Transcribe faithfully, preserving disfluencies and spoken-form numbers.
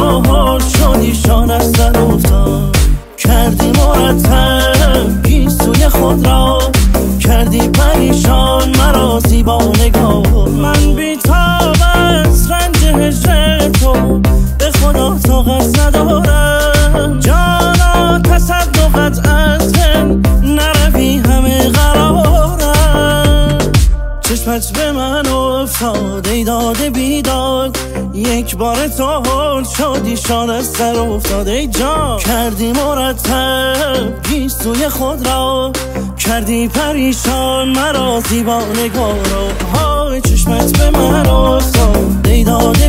تو حال شدی شان از سر افتاد، کردی مرتب گیسوی خود را، کردی پریشان مرا زیبا نگاه. من بی‌تاب از رنج هجر تو به خدا طاقت ندارم، جانا تصدقت از من نروی همه قرارم. چشمت به من افتاد ای داده بیداد، یک بار تو حال شدی شان از سر افتاد. ای جان کردی مرتب گیسوی خود را، کردی پریشان مرا زیبا نگاه را. های چشمت به من افتاد ای داده